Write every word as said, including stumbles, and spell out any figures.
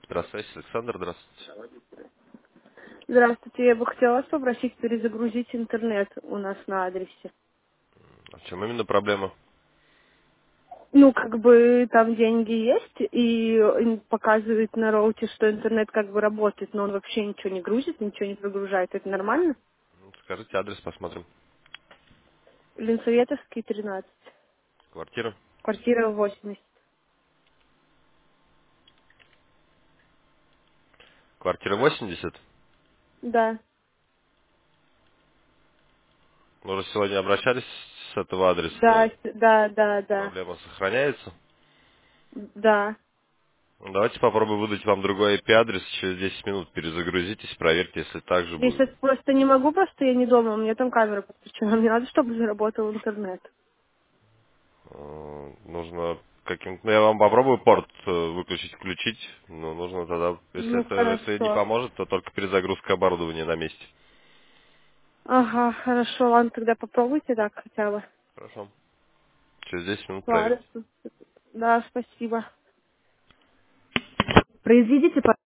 Здравствуйте, Александр, здравствуйте. Здравствуйте, я бы хотела вас попросить перезагрузить интернет у нас на адресе. А в чем именно проблема? Ну, как бы там деньги есть, и м, показывает на роуте, что интернет как бы работает, но он вообще ничего не грузит, ничего не прогружает. Это нормально? Ну, скажите адрес, посмотрим. Ленсоветовский, тринадцать. Квартира? Квартира восемьдесят. Квартира восемьдесят. Да, Мы уже сегодня обращались с этого да, адреса. с- да, да, да, Проблема сохраняется. да. Ну, давайте попробуем выдать вам другой ай пи-адрес. Через десять минут перезагрузитесь, проверьте, если так же Я будет. сейчас просто не могу, просто я не дома, у меня там камера подключена. Мне надо, чтобы заработал интернет. Э, Нужно каким-то... Ну, я вам попробую порт э, выключить, включить. Но нужно тогда... Если Ну, это если не хорошо. поможет, то только перезагрузка оборудования на месте. Ага, хорошо, ладно, тогда попробуйте так хотя бы. Хорошо. Через десять минут проверим. Ладно, да, спасибо. Произведите,